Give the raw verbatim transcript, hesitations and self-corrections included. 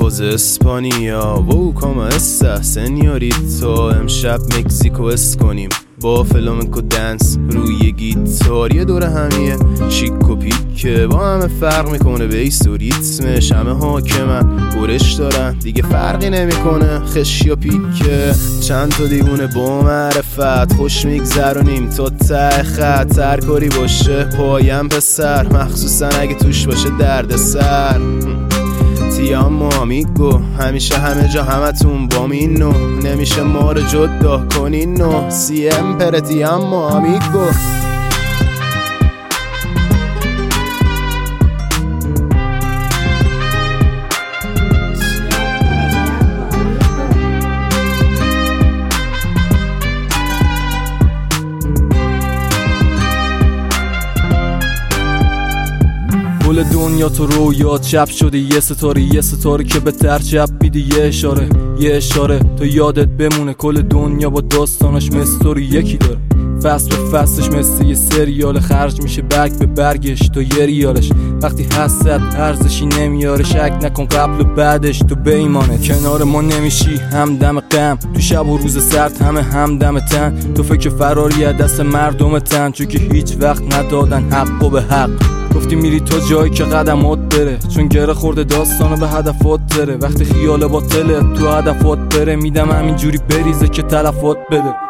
پوز اسپانیا و کاما استا سنیوریتو، امشب مکزیکو اس کنیم با فلامنکو دنس روی گیتار، یه دوره همیه شیک و پیکه با همه فرق میکنه بیس و ریتمش، همه حاکمن برش دارن دیگه فرقی نمیکنه خشی یا پیکه. چند تا دیوونه با معرفت خوش میگذرونیم تا ته خط، هر کاری باشه پایم پسر، مخصوصا اگه توش باشه درد سر. تیامو آمیگو همیشه همه جا همتون با مینو، نمیشه ما رو جدا کنینو، سی ام پر تیامو آمیگو. کل دنیا تو رویات چپ شده، یه ستاره یه ستاره که به تر چپ میدی، یه اشاره یه اشاره تو یادت بمونه. کل دنیا با داستانش مستوری یکی داره، فصل به فصلش مثل یه سریال، خرج میشه برگ به برگش تو یه ریالش. وقتی حست ارزشی نمیاره شک نکن قبل و بعدش تو بیمانه. کنار ما نمیشی همدم غم تو شب و روز سرد، همه همدم تن تو فکر فراری از دست مردم تن، چون که هیچ وقت ندادن حق و به حق. گفتی میری تا جایی که قدمات بره، چون گره خورده داستانو به هدفات بره. وقتی خیال باطله تو هدفات بره، میدم همینجوری بریزه که تلفات بده.